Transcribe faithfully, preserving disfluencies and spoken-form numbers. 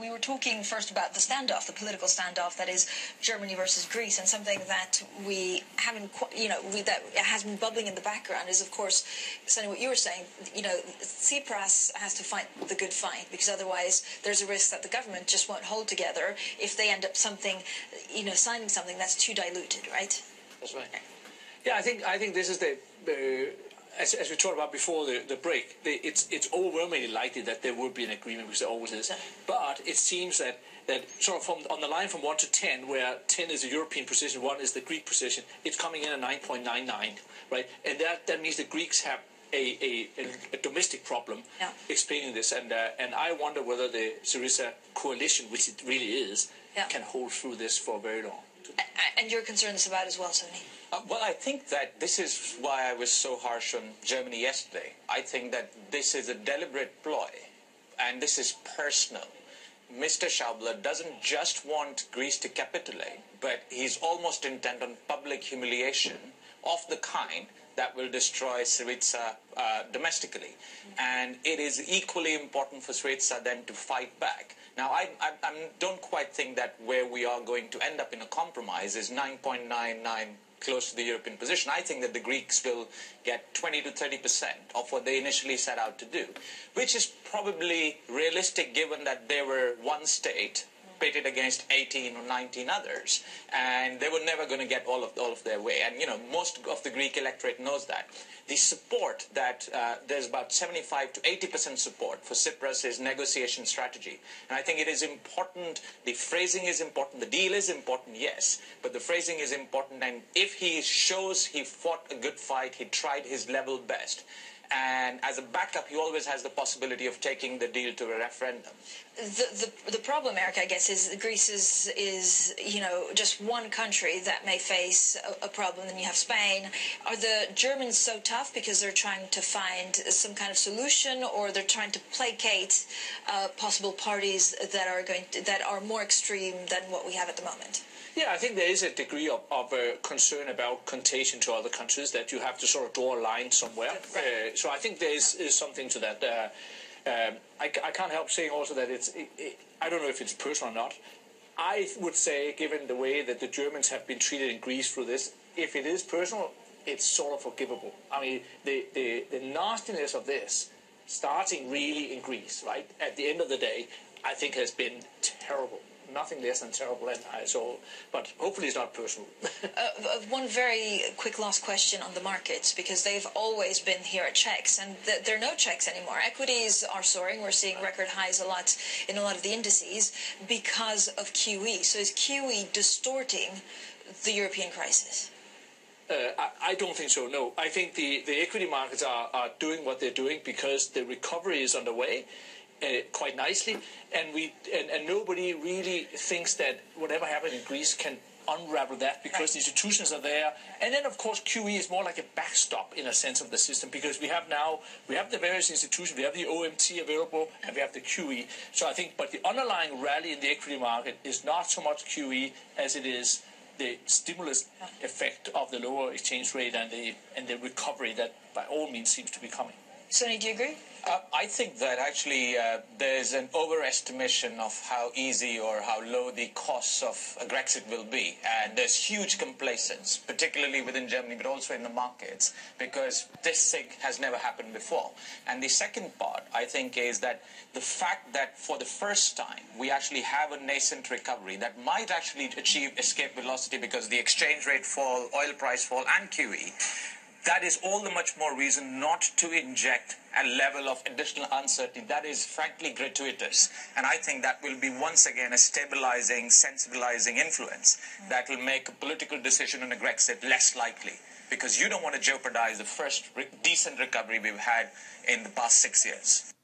We were talking first about the standoff, the political standoff that is Germany versus Greece, and something that we haven't, you know, we, that has been bubbling in the background is, of course, Sonny, what you were saying. You know, Tsipras has to fight the good fight, because otherwise there's a risk that the government just won't hold together if they end up something, you know, signing something that's too diluted, right? That's right. Yeah, I think I think this is the. Uh, As, as we talked about before the, the break, the, it's it's overwhelmingly likely that there would be an agreement, because there always is. But it seems that, that sort of from on the line from one to ten, where ten is the European position, one is the Greek position, it's coming in at nine point nine nine, right? And that, that means the Greeks have a, a, a domestic problem yeah. explaining this. And uh, and I wonder whether the Syriza coalition, which it really is, yeah. can hold through this for very long. And you're concerned about as well, Sonny? Uh, well, I think that this is why I was so harsh on Germany yesterday. I think that this is a deliberate ploy, and this is personal. Mister Schäuble doesn't just want Greece to capitulate, but he's almost intent on public humiliation of the kind that will destroy Syriza uh, domestically. Mm-hmm. And it is equally important for Syriza then to fight back. Now, I, I, I don't quite think that where we are going to end up in a compromise is nine point nine nine close to the European position. I think that the Greeks will get twenty to thirty percent of what they initially set out to do, which is probably realistic given that they were one state pitted against eighteen or nineteen others, and they were never going to get all of all of their way. And, you know, most of the Greek electorate knows that. The support that uh, there's about seventy-five to eighty percent support for Tsipras' negotiation strategy. And I think it is important, the phrasing is important, the deal is important, yes, but the phrasing is important, and if he shows he fought a good fight, he tried his level best, and as a backup, he always has the possibility of taking the deal to a referendum. The, the, the problem, Eric, I guess, is Greece is, is, you know, just one country that may face a, a problem. Then you have Spain. Are the Germans so tough because they're trying to find some kind of solution, or they're trying to placate uh, possible parties that are going to, that are more extreme than what we have at the moment? Yeah, I think there is a degree of, of uh, concern about contagion to other countries, that you have to sort of draw a line somewhere. Right. Uh, so I think there is, is something to that. Uh, um, I, I can't help saying also that it's, it, it, I don't know if it's personal or not. I would say, given the way that the Germans have been treated in Greece through this, if it is personal, it's sort of forgivable. I mean, the, the, the nastiness of this, starting really in Greece, right, at the end of the day, I think has been terrible. Nothing less than terrible, and I saw, but hopefully it's not personal. uh, one very quick last question on the markets, because they've always been here at checks, and th there are no checks anymore. Equities are soaring. We're seeing record highs a lot in a lot of the indices because of Q E. So is Q E distorting the European crisis? Uh, I, I don't think so, no. I think the, the equity markets are, are doing what they're doing because the recovery is underway. Uh, quite nicely, and we and, and nobody really thinks that whatever happened in Greece can unravel that, because the institutions are there. And then, of course, Q E is more like a backstop in a sense of the system, because we have now we have the various institutions, we have the O M T available, and we have the Q E. So I think, but the underlying rally in the equity market is not so much Q E as it is the stimulus effect of the lower exchange rate and the and the recovery that by all means seems to be coming. Sonny, do you agree? Uh, I think that actually uh, there's an overestimation of how easy or how low the costs of a Grexit will be. And there's huge complacence, particularly within Germany, but also in the markets, because this thing has never happened before. And the second part, I think, is that the fact that for the first time, we actually have a nascent recovery that might actually achieve escape velocity because the exchange rate fall, oil price fall, and Q E. That is all the much more reason not to inject a level of additional uncertainty that is frankly gratuitous. And I think that will be once again a stabilizing, sensibilizing influence that will make a political decision on a Grexit less likely, because you don't want to jeopardize the first re- decent recovery we've had in the past six years.